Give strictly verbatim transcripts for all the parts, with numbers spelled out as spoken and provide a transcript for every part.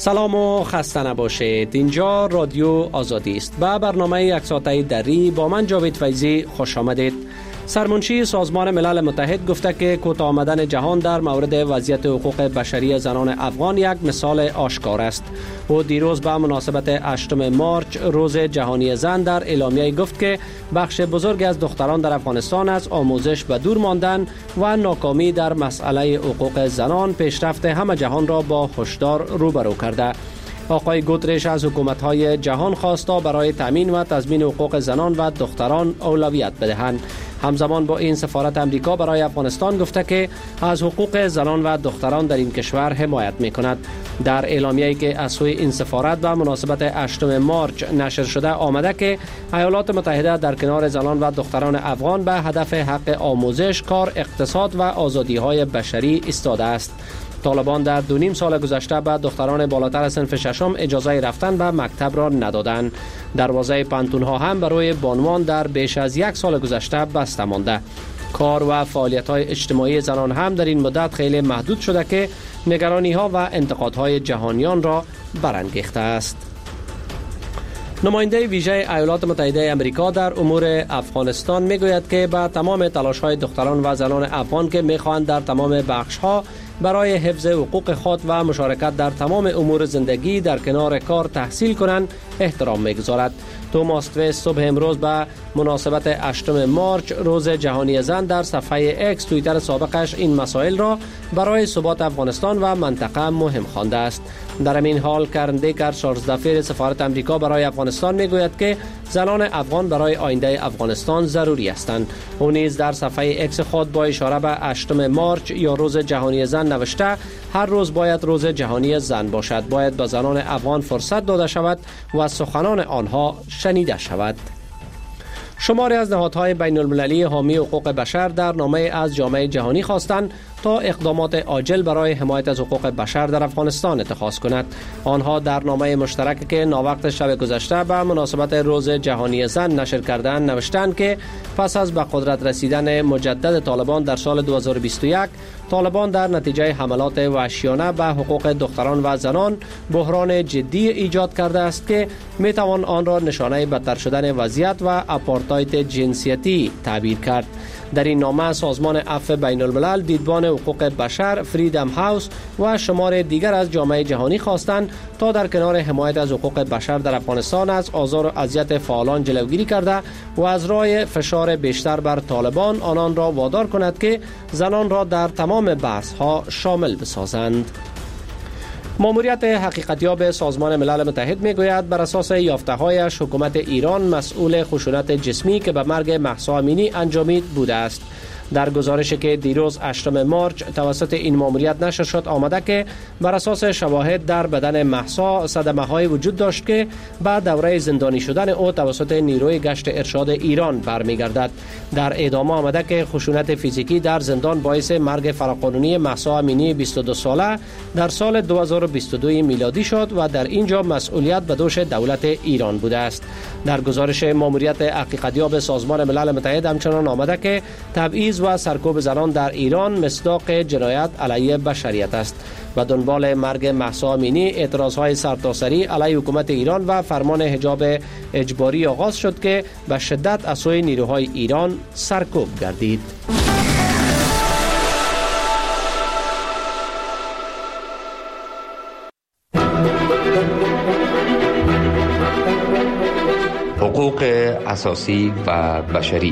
سلام و خسته نباشید. اینجا رادیو آزادی است. به برنامه یک ساعته دری با من جاوید فیضی خوش آمدید. سرمنشی سازمان ملل متحد گفته که کوتاه آمدن جهان در مورد وضعیت حقوق بشری زنان افغان یک مثال آشکار است. او دیروز به مناسبت هشتم مارچ روز جهانی زن در اعلامیه گفت که بخش بزرگی از دختران در افغانستان از آموزش به دور ماندن و ناکامی در مسئله حقوق زنان پیشرفت همه جهان را با هشدار روبرو کرده. آقای گوترش از حکومت‌های جهان خواسته برای تامین و تضمین حقوق زنان و دختران اولویت بدهند. همزمان با این سفارت امریکا برای افغانستان گفته که از حقوق زنان و دختران در این کشور حمایت می‌کند. در اعلامیه‌ای که از سوی این سفارت به مناسبت هشتم مارچ نشر شده آمده که ایالات متحده در کنار زنان و دختران افغان به هدف حق آموزش، کار، اقتصاد و آزادی‌های بشری ایستاده است. طالبان در دو نیم سال گذشته به دختران بالاتر از صنف ششم اجازه رفتن به مکتب را ندادند. دروازه پانتون‌ها هم برای بانوان در بیش از یک سال گذشته بسته مانده. کار و فعالیت‌های اجتماعی زنان هم در این مدت خیلی محدود شده که نگرانی‌ها و انتقادهای جهانیان را برانگیخته است. نماینده ویژه ایالات متحده آمریکا در امور افغانستان میگوید که با تمام تلاش‌های دختران و زنان افغان که می‌خواهند در تمام بخش‌ها برای حفظ حقوق خود و مشارکت در تمام امور زندگی در کنار کار تحصیل کنند احترام می‌گذارد. توماس تویس صبح امروز به مناسبت هشتم مارچ روز جهانی زن در صفحه اکس توییتر سابقش این مسائل را برای ثبات افغانستان و منطقه مهم خوانده است. در این حال کرن دیکر چارلز دفیر سفارت امریکا برای افغانستان میگوید که زنان افغان برای آینده افغانستان ضروری هستند. او نیز در صفحه اکس خود با اشاره به هشتم مارچ یا روز جهانی زن نوشته هر روز باید روز جهانی زن باشد. باید به زنان افغان فرصت داده شود و سخنان آنها شنیده شود. شماری از نهادهای بین المللی حامی حقوق بشر در نامه از جامعه جهانی خواستند تا اقدامات عاجل برای حمایت از حقوق بشر در افغانستان اتخاذ کند. آنها در نامه مشترک که ناوقت شب گذشته به مناسبت روز جهانی زن نشر کردند نوشتند که پس از به قدرت رسیدن مجدد طالبان در سال دو هزار و بیست و یک، طالبان در نتیجه حملات وحشیانه به حقوق دختران و زنان بحران جدی ایجاد کرده است که می توان آن را نشانه بدتر شدن وضعیت و آپارتاید جنسیتی تعبیر کرد. در این نامه سازمان عفو بین الملل، دیدبان حقوق بشر، فریدم هاوس و شمار دیگر از جامعه جهانی خواستند تا در کنار حمایت از حقوق بشر در افغانستان از آزار و اذیت فعالان جلوگیری کرده و از راه فشار بیشتر بر طالبان آنان را وادار کند که زنان را در تمام بحث‌ها شامل بسازند. ماموریت حقیقتیاب سازمان ملل متحد میگوید بر اساس یافته‌هایش حکومت ایران مسئول خشونت جسمی که به مرگ مهسا امینی انجامید بوده است. در گزارشی که دیروز هشتم مارچ توسط این ماموریت نشر شد آمده که بر اساس شواهد در بدن مهسا صدمه‌های وجود داشت که بعد دوره زندانی شدن او توسط نیروی گشت ارشاد ایران برمیگردد. در ادامه آمده که خشونت فیزیکی در زندان باعث مرگ فراقانونی مهسا امینی بیست و دو ساله در سال دو هزار و بیست و دو میلادی شد و در اینجا مسئولیت به دوش دولت ایران بوده است. در گزارش ماموریت حقیقتیاب سازمان ملل متحد همچنان آمده که تبعیض و سرکوب زنان در ایران مصداق جنایت علیه بشریت است. و دنبال مرگ مهسا امینی اعتراضهای سرتاسری علیه حکومت ایران و فرمان حجاب اجباری آغاز شد که به شدت از سوی نیروهای ایران سرکوب گردید. حقوق اساسی و بشری.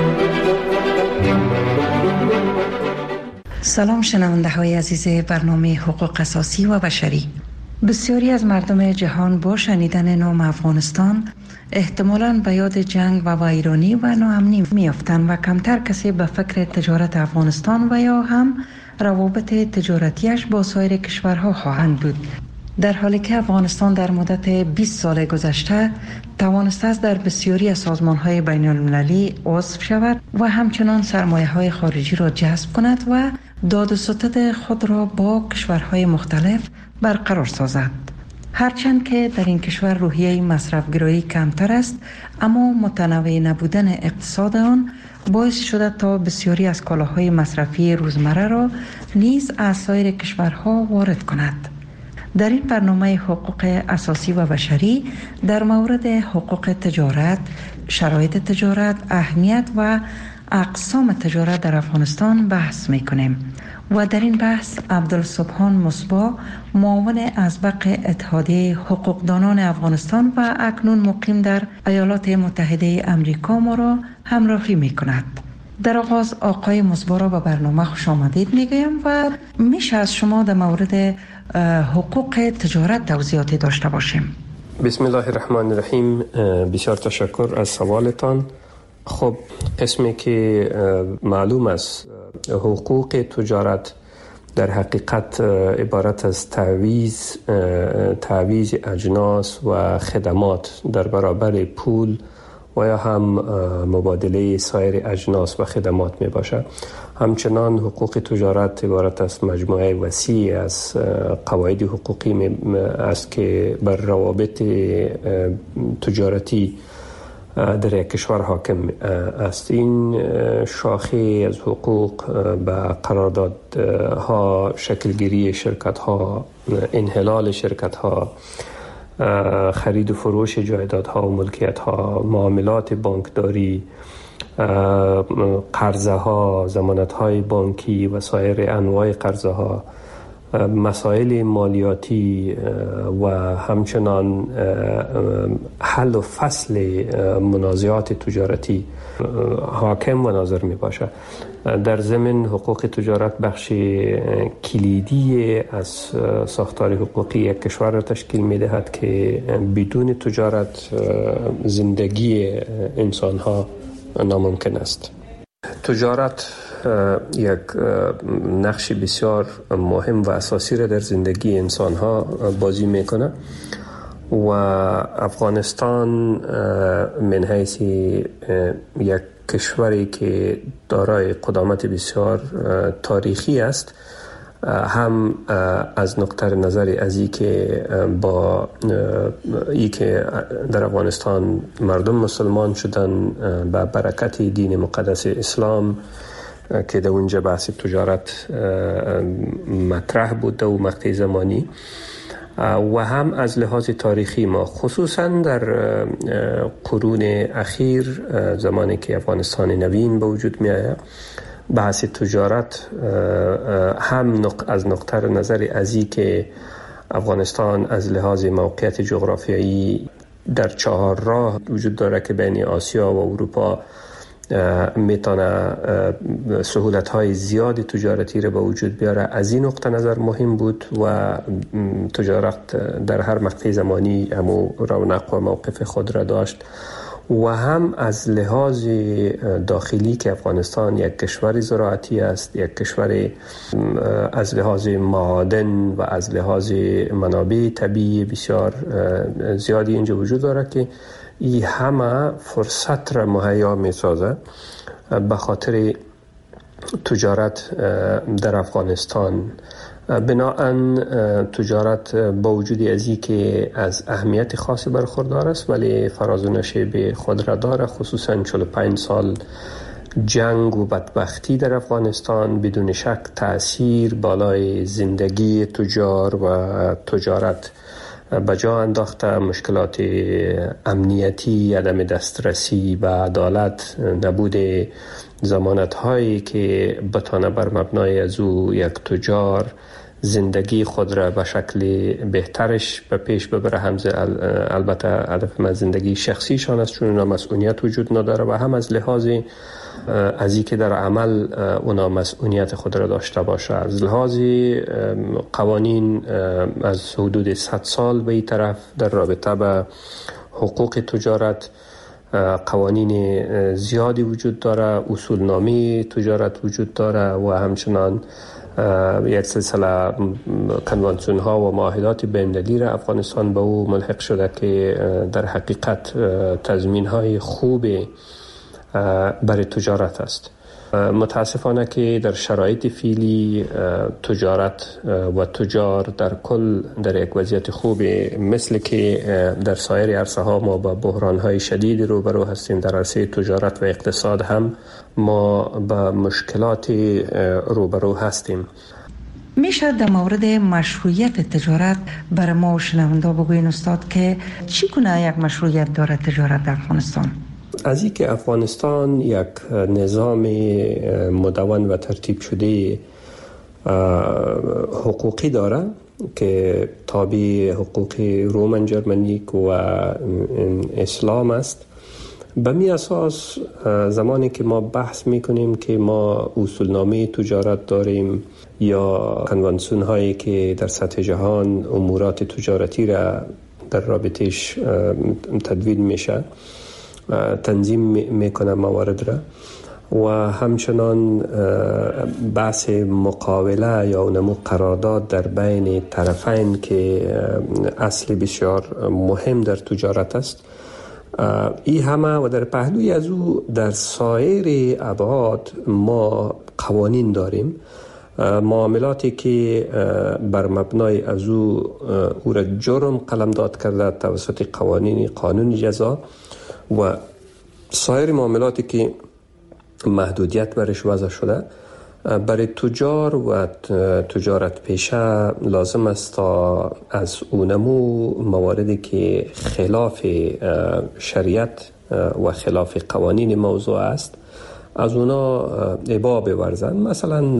سلام شنونده های عزیز برنامه حقوق اساسی و بشری. بسیاری از مردم جهان با شنیدن نام افغانستان احتمالاً به یاد جنگ و ویرانی و ناامنی میافتند و کمتر کسی به فکر تجارت افغانستان و یا هم روابط تجارتیش با سایر کشورها خواهند بود. در حالی که افغانستان در مدت بیست سال گذشته توانسته است در بسیاری از سازمان‌های بین‌المللی عضو شود و همچنان سرمایه‌های خارجی را جذب کند و داد و ستد خود را با کشورهای مختلف برقرار سازد. هرچند که در این کشور روحیه مصرف‌گرایی کمتر است، اما متنوع نبودن اقتصاد آن باعث شده تا بسیاری از کالاهای مصرفی روزمره را نیز از سایر کشورها وارد کند. در این برنامه حقوق اساسی و بشری در مورد حقوق تجارت، شرایط تجارت، اهمیت و اقسام تجارت در افغانستان بحث میکنیم و در این بحث عبدالسبحان مصباح، معاون ازبق اتحادیه حقوقدانان افغانستان و اکنون مقیم در ایالات متحده امریکا ما را همراهی میکند. در آغاز آقای مصباح را به برنامه خوش آمدید میگویم و میشه از شما در مورد حقوق تجارت توضیحاتی داشته باشیم. بسم الله الرحمن الرحیم. بسیار تشکر از سوالتان. خب قسمی که معلوم است حقوق تجارت در حقیقت عبارت از تعویض تعویض اجناس و خدمات در برابر پول و یا هم مبادله سایر اجناس و خدمات می باشد. همچنان حقوق تجارت عبارت از مجموعه وسیع از قواعد حقوقی می است که بر روابط تجارتی در یک کشور حاکم است. این شاخه از حقوق به قراردادها، شکلگیری شرکت‌ها، انحلال شرکت‌ها، خرید و فروش جایدادها و ملکیت‌ها، معاملات بانکداری، قرضه ها، ضمانت های بانکی و سایر انواع قرضه ها، مسائل مالیاتی و همچنان حل و فصل منازعات تجارتی حاکم و ناظر می باشد. در ضمن حقوق تجارت بخش کلیدی از ساختار حقوقی یک کشور را تشکیل می دهد که بدون تجارت زندگی انسان ها ناممکن است. تجارت یک نقش بسیار مهم و اساسی را در زندگی انسان ها بازی میکنه و افغانستان من حیث یک کشوری که دارای قدامت بسیار تاریخی است، هم از نقطه نظر از ای که با ای که در افغانستان مردم مسلمان شدن با برکت دین مقدس اسلام که در اونجا بحث تجارت مطرح بود و مقطع زمانی، و هم از لحاظ تاریخی ما خصوصا در قرون اخیر زمانی که افغانستان نوین به وجود می آید، بحث تجارت هم از نقطه نظر ازی که افغانستان از لحاظ موقعیت جغرافیایی در چهار راه وجود داره که بین آسیا و اروپا میتونه سهولت های زیادی تجارتی رو به وجود بیاره. از این نقطه نظر مهم بود و تجارت در هر مقطع زمانی همو رونق و موقف خود را داشت، و هم از لحاظ داخلی که افغانستان یک کشور زراعتی است، یک کشور از لحاظ معادن و از لحاظ منابع طبیعی بسیار زیادی اینجا وجود داره که این همه فرصت را مهیا می سازه به خاطر تجارت در افغانستان. بناهن تجارت با وجود ازی که از اهمیت خاصی برخوردار است ولی فراز و نشیب خود را داره، خصوصا چهل و پنج سال جنگ و بدبختی در افغانستان بدون شک تأثیر بالای زندگی تجار و تجارت به جا انداخته. مشکلات امنیتی، عدم دسترسی به عدالت، نبود ضمانت هایی که بتانه بر مبنای از او یک تجار زندگی خود را به شکل بهترش به پیش ببره. هم البته هدف من زندگی شخصیشان است چون اونا مسئولیت وجود نداره، و هم از لحاظ از این که در عمل اونا مسئولیت خود را داشته باشه. از لحاظ قوانین از حدود صد سال به این طرف در رابطه به حقوق تجارت قوانین زیادی وجود داره، اصولنامه تجارت وجود داره و همچنان یک سلسله کنوانسیون ها و معاهدات بین‌المللی را افغانستان به او ملحق شده که در حقیقت تضمین های خوب برای تجارت است. متاسفانه که در شرایط فعلی تجارت و تجار در کل در یک وضعیت خوب، مثل که در سایر عرصه ها ما با بحران های شدید روبرو هستیم، در عرصه تجارت و اقتصاد هم ما با مشکلات روبرو هستیم. میشه در مورد مشروعیت تجارت برای ما و شنونده بگوین استاد که چی کنه یک مشروعیت داره تجارت در افغانستان؟ از این که افغانستان یک نظام مدون و ترتیب شده حقوقی داره که تابع حقوق رومن جرمنیک و اسلام است، به می اساس زمانی که ما بحث میکنیم که ما اصولنامه تجارت داریم یا کنوانسیون هایی که در سطح جهان امورات تجارتی را در رابطش تدوین میشه، تنظیم میکنه موارد را، و همچنان بحث مقاوله یا اونمو قرارداد در بین طرفین که اصل بسیار مهم در تجارت است، این همه و در پهلوی از او در سایر ابعاد ما قوانین داریم، معاملاتی که بر مبنای از او او را جرم قلمداد کرده توسط قوانین قانون جزا، و سایر معاملاتی که محدودیت برش وضع شده. برای تجار و تجارت پیشه لازم است تا از اونمو مواردی که خلاف شریعت و خلاف قوانین موضوع است از اونا ابا بورزن. مثلا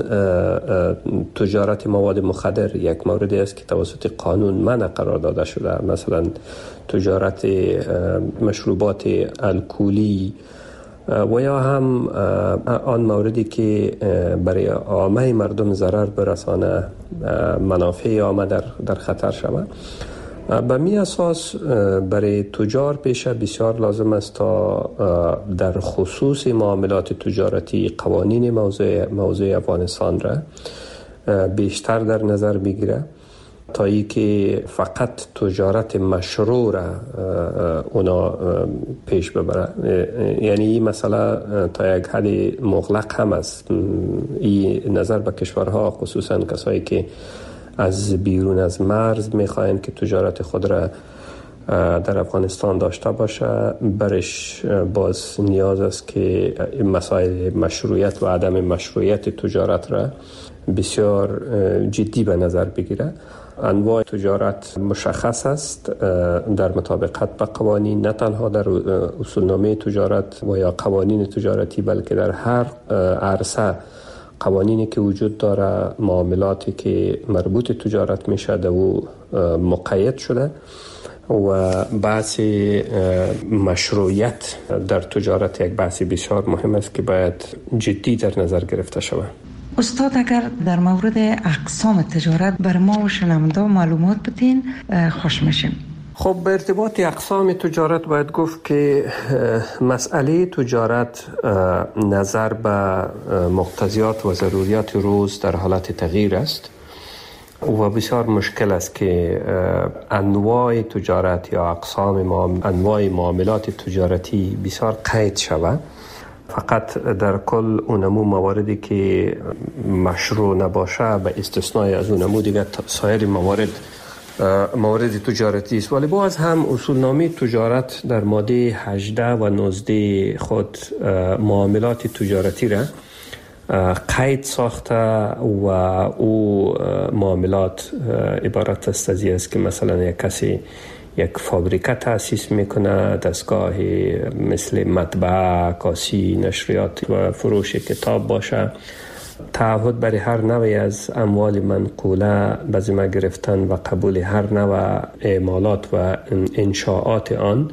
تجارت مواد مخدر یک موردی است که توسط قانون منع قرار داده شده، مثلا تجارت مشروبات الکلی و یا هم آن موردی که برای عامه مردم ضرر برسانه، منافع عامه در, در خطر شود. به می اساس برای تجار پیشه بسیار لازم است تا در خصوص معاملات تجارتی قوانین موضوع, موضوع افغانستان را بیشتر در نظر بگیره تا ای که فقط تجارت مشروع را اونا پیش ببره. یعنی این مسئله تا یک حد مغلق هم است. این نظر به کشورها، خصوصا کسایی که از بیرون از مرز میخواین که تجارت خود را در افغانستان داشته باشه، برش باز نیاز است که مسائل مشروعیت و عدم مشروعیت تجارت را بسیار جدی به نظر بگیره. انواع تجارت مشخص است در مطابقت به قوانین، نه تنها در اصولنامه تجارت و یا قوانین تجارتی، بلکه در هر عرصه قوانینی که وجود داره، معاملاتی که مربوط تجارت میشه در او مقید شده و بحث مشروعیت در تجارت یک بحث بسیار مهم است که باید جدی در نظر گرفته شود. استاد اگر در مورد اقسام تجارت بر ما و شنونده معلومات بدین خوش میشیم. خب به ارتباط اقسام تجارت باید گفت که مسئله تجارت نظر به مقتضیات و ضروریات روز در حالت تغییر است و بسیار مشکل است که انواع تجارت یا اقسام انواع معاملات تجارتی بسیار قید شود. فقط در کل اونمو مواردی که مشروع نباشه به استثنای از اونمو دیگه سایر موارد موارد تجارتی است. ولی باز هم اصولنامه تجارت در ماده هجده و نوزده خود معاملات تجارتی را قید ساخته و او معاملات عبارت است از این است که مثلا یک کسی یک فابریکه تأسیس میکنه، دستگاه مثل مطبعه، کاسی، نشریات و فروش کتاب باشه، تعهد برای هر نوعی از اموال منقوله به ذمه گرفتن و قبول هر نوع اعمالات و انشاءات آن،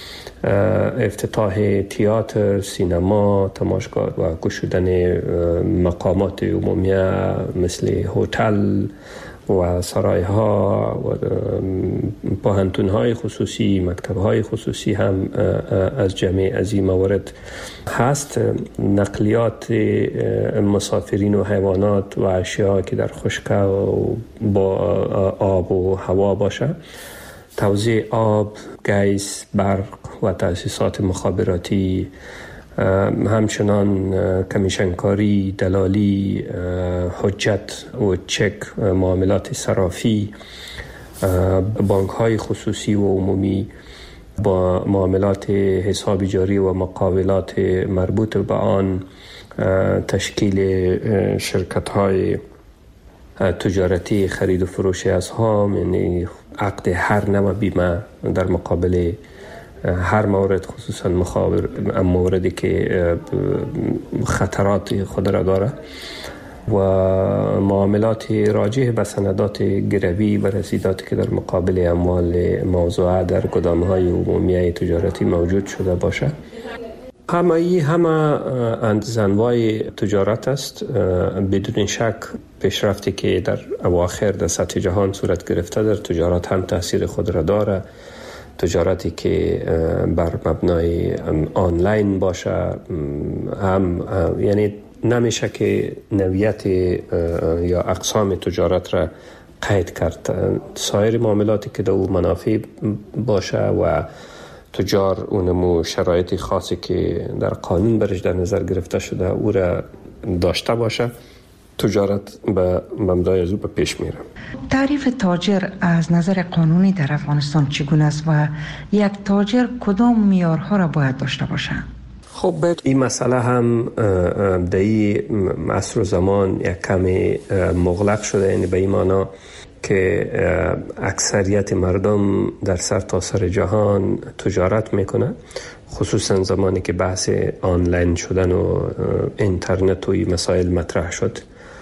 افتتاح تئاتر، سینما، تماشاگاه و گشودن مقامات عمومیه مثل هتل و سرایها و پوهنتون‌های خصوصی، مکتب‌های خصوصی هم از جمع از این موارد هست. نقلیات مسافرین و حیوانات و اشیاء که در خشک و با آب و هوا باشه، توزیع آب، گیس، برق و تأسیسات مخابراتی، همچنان کمیشنکاری، دلالی، حجت و چک، معاملات صرافی، بانک های خصوصی و عمومی با معاملات حساب جاری و مقاولات مربوط به آن، تشکیل شرکت های تجارتی خرید و فروش اسهام، یعنی عقد هر نوع بیمه در مقابل هر مورد، خصوصا موردی که خطرات خود را داره، و معاملات راجع به سندات گروی و رسیداتی که در مقابل اموال موضوعه در گدام‌های عمومی تجارتی موجود شده باشه. همه ای همه اندزنوای تجارت است. بدون شک پیشرفتی که در اواخر در سطح جهان صورت گرفته در تجارت هم تاثیر خود را داره. تجارتی که بر مبنای آنلاین باشه هم، یعنی نمیشه که نوعیت یا اقسام تجارت را قید کرد. سایر معاملاتی که در او منافع باشه و تجار اونمو شرایط خاصی که در قانون برش در نظر گرفته شده او را داشته باشه، تجارت به مبنای از او به پیش میره. تعریف تاجر از نظر قانونی در افغانستان چگونه است و یک تاجر کدام معیارها را باید داشته باشه؟ خب این مسئله هم در این عصر و زمان یک کمی مغلق شده، یعنی به این معنی که اکثریت مردم در سر تا سر جهان تجارت میکنه، خصوصا زمانی که بحث آنلاین شدن و اینترنت و این مسائل مطرح شد.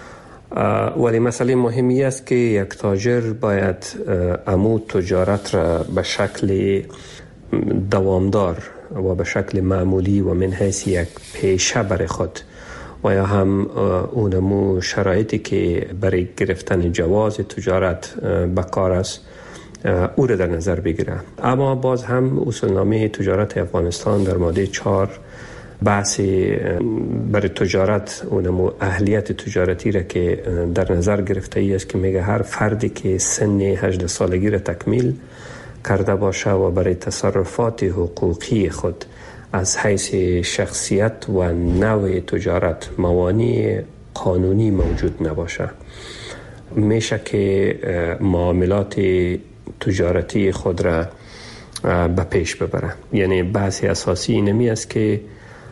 ولی مسئله مهمی است که یک تاجر باید امو تجارت را به شکل دوامدار و به شکل معمولی و من حیث یک پیشه برای خود و یا هم اونمو شرایطی که برای گرفتن جواز تجارت بکار است او را در نظر بگیره. اما باز هم اصولنامه تجارت افغانستان در ماده چهار بحث برای تجارت اونمو اهلیت تجارتی را که در نظر گرفته ای است که میگه هر فردی که سن هجده سالگی را تکمیل کرده باشه و برای تصرفات حقوقی خود از حیث شخصیت و نوع تجارت موانع قانونی موجود نباشه، میشه که معاملات تجارتی خود را به پیش ببره. یعنی بحث اساسی اینمی است که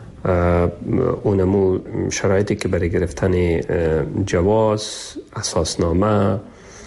اونمو شرایطی که برای گرفتن جواز، اساسنامه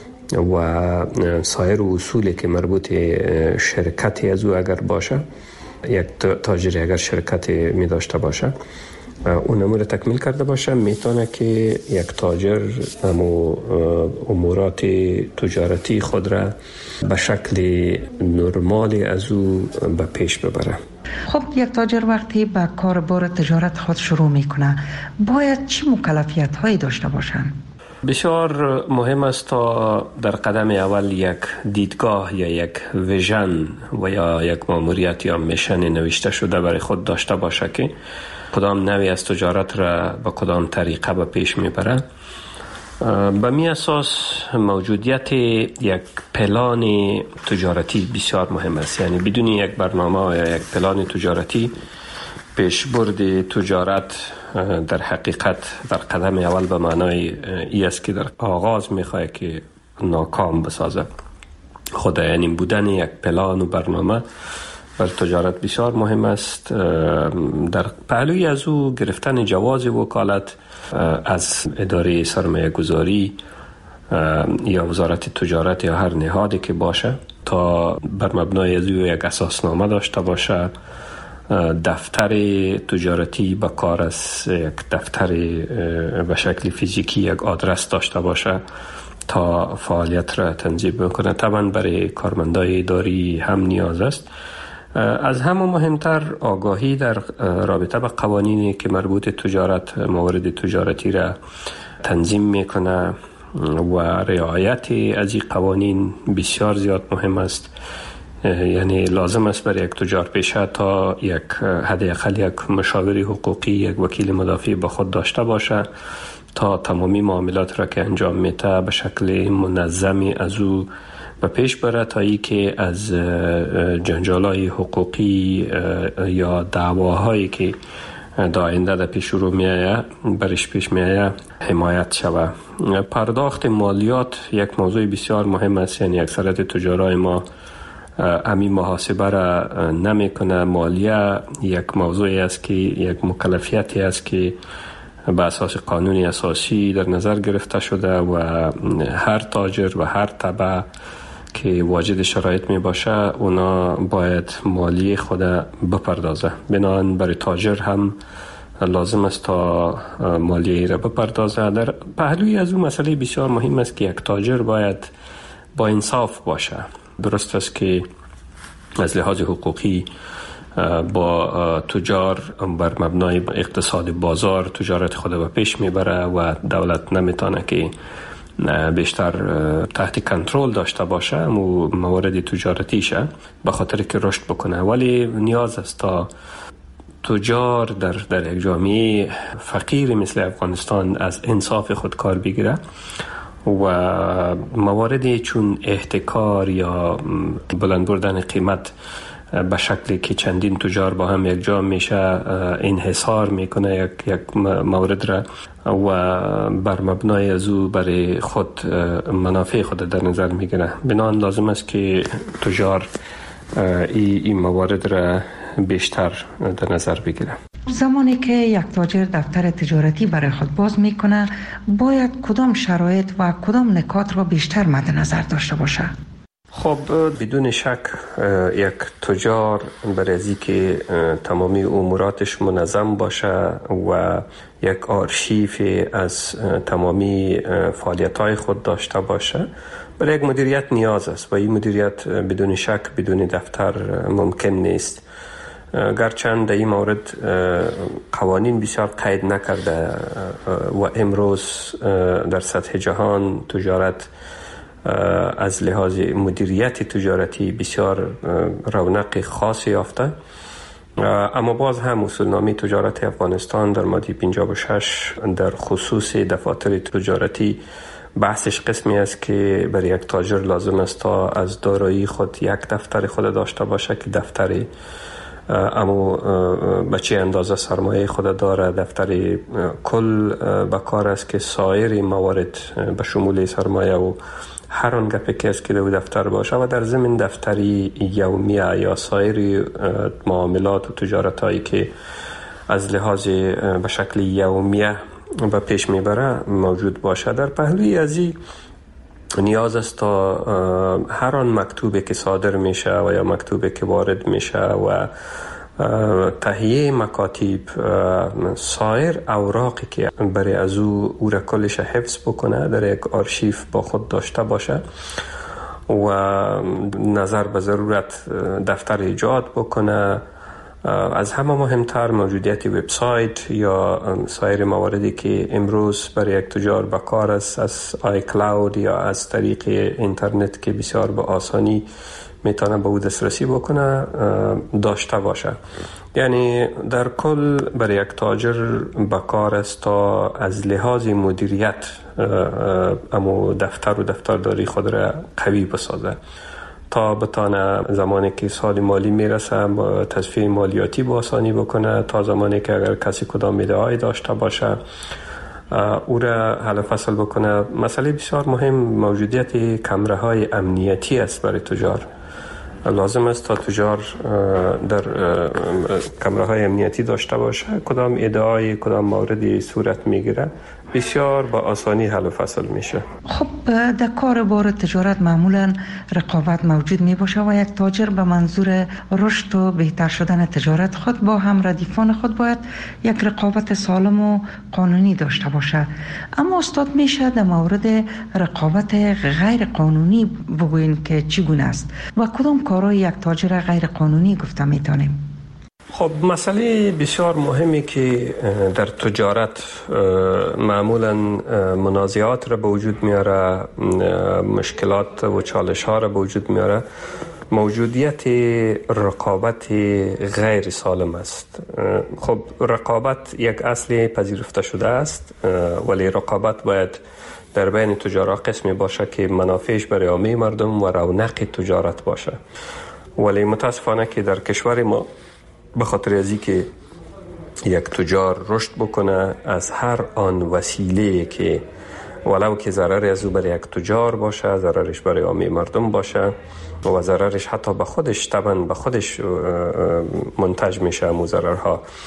و سایر اصولی که مربوط شرکتی از او اگر باشه، یک تاجری اگر شرکت می داشته باشه اون امور تکمیل کرده باشه، میتونه که یک تاجر امو امورات تجارتی خود را به شکل نرمالی از او به پیش ببره. خب یک تاجر وقتی به کاربار تجارت خود شروع میکنه باید چه مکلفیت هایی داشته باشن؟ بسیار مهم است تا در قدم اول یک دیدگاه یا یک ویژن و یا یک ماموریت یا میشن نوشته شده برای خود داشته باشه که کدام نوعی از تجارت را به کدام طریقه به پیش میبره. به می اساس موجودیت یک پلان تجارتی بسیار مهم است. یعنی بدون یک برنامه یا یک پلان تجارتی پیشبرد تجارت در حقیقت در قدم اول به معنای ای است که در آغاز میخواه که ناکام بسازه. خود یعنی بودن یک پلان و برنامه بر تجارت بسیار مهم است. در پهلوی از او گرفتن جواز وکالت از اداره سرمایه گذاری یا وزارت تجارت یا هر نهادی که باشه تا بر مبنای از او یک اساسنامه داشته باشه، دفتر تجارتی به کار است، یک دفتر به شکل فیزیکی یک آدرس داشته باشه تا فعالیت را تنظیم بکنه. طبعا برای کارمندای اداری هم نیاز است. از همه مهمتر آگاهی در رابطه با قوانینی که مربوط تجارت موارد تجارتی را تنظیم میکنه و رعایت از این قوانین بسیار زیاد مهم است. یعنی لازم است برای یک تجار پیشه تا یک حداقل یک مشاور حقوقی، یک وکیل مدافع با خود داشته باشه تا تمامی معاملات را که انجام میده به شکل منظمی از او به پیش بره تا ای که از جنجالای حقوقی یا دعواهایی که در آینده در پیش رو میآید برش پیش میآید حمایت شود. پرداخت مالیات یک موضوع بسیار مهم است. یعنی اکثریت تجارای ما امی محاسبه را نمی کنه. مالیه یک موضوعی است که یک مکلفیتی است که به اساس قانون اساسی در نظر گرفته شده و هر تاجر و هر تبع که واجد شرایط می باشه اونا باید مالی خود بپردازه. بنابراین برای تاجر هم لازم است تا مالیه را بپردازه. در پهلوی از اون مسئله بسیار مهم است که یک تاجر باید با انصاف باشه. درست است که از لحاظ حقوقی با تجار بر مبنای اقتصاد بازار تجارت خود به پیش میبره و دولت نمیتونه که بیشتر تحت کنترل داشته باشه و موارد تجارتیشه به خاطر که رشد بکنه. ولی نیاز است تا تجار در در یک جامعه فقیر مثل افغانستان از انصاف خود کار بگیره و مواردی چون احتکار یا بلند بردن قیمت به شکلی که چندین تجار با هم یک جا میشه انحصار میکنه یک یک مورد را و بر مبنای از او برای خود منافع خود در نظر میگیره. بنابراین لازم است که تجار این ای موارد را بیشتر در نظر بگیره. زمانی که یک تاجر دفتر تجارتی برای خود باز میکنه باید کدام شرایط و کدام نکات را بیشتر مد نظر داشته باشه؟ خب بدون شک یک تجار برای از اینکه تمامی اموراتش منظم باشه و یک آرشیف از تمامی فعالیت‌های خود داشته باشه برای یک مدیریت نیاز است و این مدیریت بدون شک بدون دفتر ممکن نیست. گرچند در این مورد قوانین بسیار قید نکرده و امروز در سطح جهان تجارت از لحاظ مدیریت تجارتی بسیار رونق خاصی یافته، اما باز هم اصولنامه تجارت افغانستان در ماده پنجاه و شش در خصوص دفاتر تجارتی بحثش قسمی است که برای یک تاجر لازم است تا از دارایی خود یک دفتر خود داشته باشه که دفتر اما به چه اندازه سرمایه خود داره، دفتر کل بکار است که سایر موارد به شمول سرمایه و هر آن گپی که است که در دفتر باشه و در ضمن دفتری یومیه یا سایر معاملات و تجارت هایی که از لحاظ به شکل یومیه به پیش میبره موجود باشه. در پهلوی ازی نیاز است تا هر آن مکتوبی که صادر میشه و یا مکتوبی که وارد میشه و تهیه مکاتب سایر اوراقی که برای از او او را کلش حفظ بکنه در یک آرشیف با خود داشته باشه و نظر به ضرورت دفتر ایجاد بکنه. از همه مهمتر موجودیت وبسایت یا سایر مواردی که امروز برای یک تجار بکار است از آی کلاود یا از طریق اینترنت که بسیار به آسانی میتونه به او دسترسی بکنه داشته باشه. یعنی در کل برای یک تاجر بکار است تا از لحاظ مدیریت اما دفتر و دفترداری خود را قوی بسازه تا بتانه زمانی که سال مالی میرسه تصفیه مالیاتی با آسانی بکنه، تا زمانی که اگر کسی کدام میده‌ای داشته باشه او را حل فصل بکنه. مسئله بسیار مهم موجودیت کمره های امنیتی است برای تجار. لازم است تا تجار در کمره های امنیتی داشته باشه. کدام ادعای کدام موردی صورت میگیره بسیار با آسانی حل و فصل میشه. خب در کار بار تجارت معمولا رقابت موجود می باشه و یک تاجر به منظور رشد و بهتر شدن تجارت خود با هم ردیفان خود باید یک رقابت سالم و قانونی داشته باشه. اما استاد میشه در مورد رقابت غیر قانونی بگوین که چگونه است و کدام کارهای یک تاجر غیر قانونی گفته میتونیم؟ خب مسئله بسیار مهمی که در تجارت معمولا منازعات را به وجود میاره، مشکلات و چالش ها را به وجود میاره، موجودیت رقابت غیر سالم است. خب رقابت یک اصل پذیرفته شده است، ولی رقابت باید در بین تجارت قسمی باشه که منافعش برای عامه مردم و رونق تجارت باشه. ولی متاسفانه که در کشور ما به خاطر ازی که یک تجار رشد بکنه از هر آن وسیله که ولو که ضرری از او برای یک تجار باشه، ضررش برای عامه مردم باشه و ضررش حتی به خودش طبعا به خودش منتج میشه، مو ضررها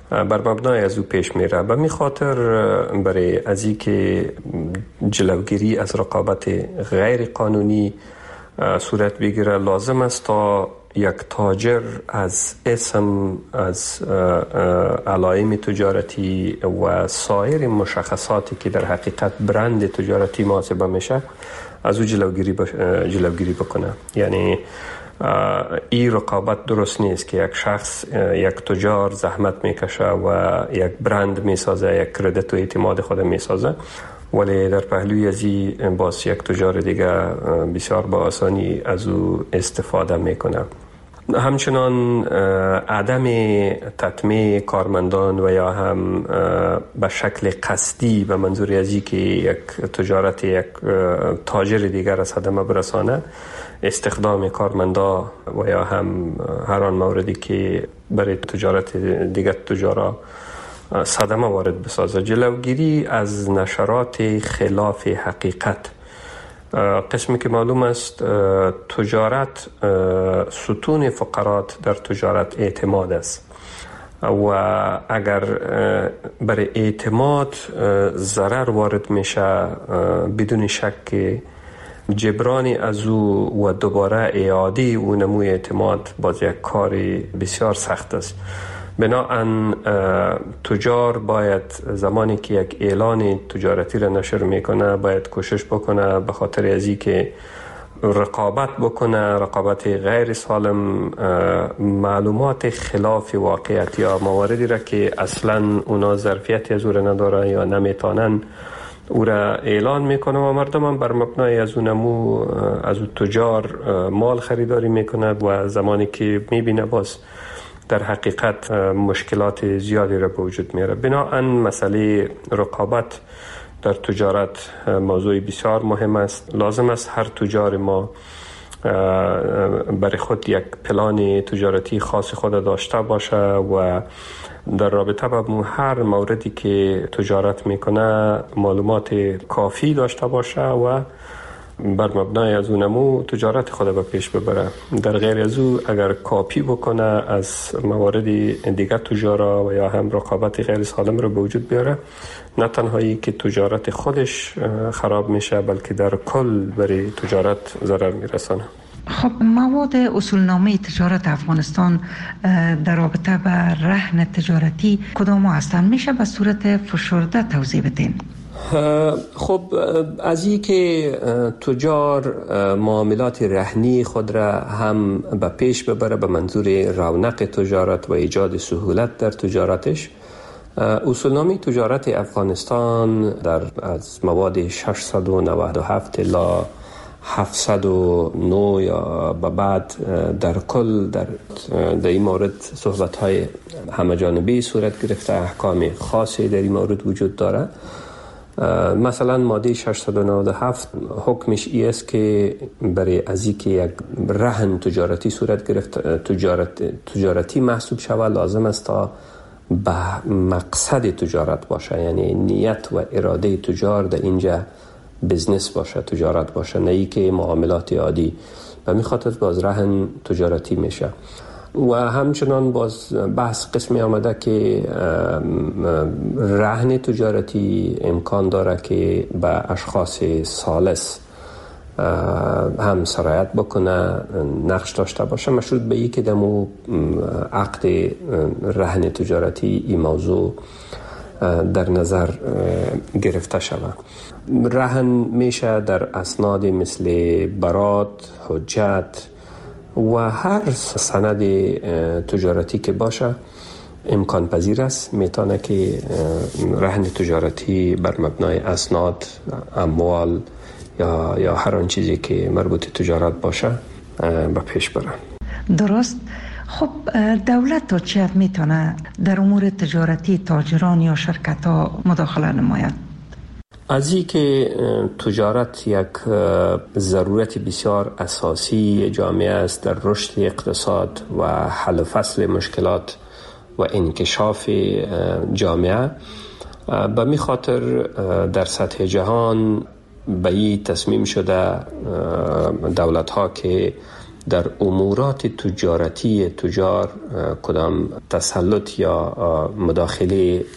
بر مبنای از او پیش میره. به می خاطر برای از این که جلوگیری از رقابت غیر قانونی صورت بگیره، لازم است تا یک تاجر از اسم، از علائم تجارتی و سایر مشخصاتی که در حقیقت برند تجارتی محاسبه میشه از او جلوگیری بش... جلوگیری بکنه. یعنی این رقابت درست نیست که یک شخص، یک تجار زحمت میکشه و یک برند میسازه، یک کردیت و اعتماد خود میسازه، ولی در پهلوی از این باز یک تجار دیگه بسیار با آسانی از او استفاده میکنه. همچنان عدم تطمیع کارمندان و یا هم به شکل قصدی به منظور از این که یک تجارت یک تاجر دیگر از صدمه برسانه، استخدام کارمندا و یا هم هر آن موردی که برای تجارت دیگر تجارا صدمه وارد بسازه. جلوگیری از نشرات خلاف حقیقت. قسمی که معلوم است تجارت، ستون فقرات در تجارت اعتماد است و اگر برای اعتماد ضرر وارد میشه، بدون شک جبرانی از او و دوباره اعاده او نموی اعتماد باز یک کاری بسیار سخت است. بنابراین تجار باید زمانی که یک اعلان تجارتی را نشر میکنه باید کوشش بکنه به خاطر ازی که رقابت بکنه، رقابت غیر سالم، معلومات خلاف واقعیت یا مواردی را که اصلا اونا ظرفیتی از او را نداره یا نمیتونن او را اعلان میکنه و مردم هم بر مبنای از اون نمو از اون تجار مال خریداری میکنه و زمانی که میبینه باز در حقیقت مشکلات زیادی را به وجود میاره. بنابراین مسئله رقابت در تجارت موضوع بسیار مهم است. لازم است هر تجار ما برای خود یک پلان تجارتی خاص خود داشته باشه و در رابطه با هر موردی که تجارت میکنه معلومات کافی داشته باشه و بر مبنای از اونمو تجارت خود به پیش ببره. در غیر از او اگر کاپی بکنه از موارد دیگر تجارا و یا هم رقابت غیر سالم رو به وجود بیاره، نه تنهایی که تجارت خودش خراب میشه بلکه در کل برای تجارت ضرر میرسانه. خب مواد اصولنامه تجارت افغانستان در رابطه با رهن تجارتی کدام هستند؟ میشه به صورت فشرده توضیح بدین؟ خب از این که تجار معاملات رهنی خود را هم به پیش ببره به منظور رونق تجارت و ایجاد سهولت در تجارتش، اصولنامه تجارت افغانستان در از مواد ششصد و نود و هفت الی هفتصد و نه یا به بعد در کل در در این مورد صحبت‌های همه جانبه صورت گرفته، احکام خاصی در این مورد وجود داره. مثلا ماده ششصد و نود و هفت حکمش ای است که برای از اینکه یک رهن تجارتی صورت گرفت تجارت تجارتی محسوب شود لازم است تا به مقصد تجارت باشه، یعنی نیت و اراده تجار در اینجا بزنس باشه، تجارت باشه، نه ای که معاملات عادی. و می خاطر باز رهن تجارتی میشه. و همچنان باز بحث قسمی آمده که رهن تجارتی امکان داره که به اشخاص ثالث هم سرایت بکنه، نقش داشته باشه، مشروط به ای که دمو عقد رهن تجارتی این موضوع در نظر گرفته شود. رهن میشه در اسناد مثل برات، حجت و هر سند تجارتی که باشه امکان پذیر است. میتونه که رهن تجارتی بر مبنای اسناد، اموال یا یا هر آن چیزی که مربوط تجارت باشه به پیش بره. درست. خب دولت تا چه حد میتونه در امور تجارتی تاجران یا شرکت ها مداخله نماید؟ از این که تجارت یک ضرورت بسیار اساسی جامعه است در رشد اقتصاد و حل و فصل مشکلات و انکشاف جامعه، به می خاطر در سطح جهان به این تصمیم شده دولت ها که در امورات تجارتی تجار کدام تسلط یا مداخله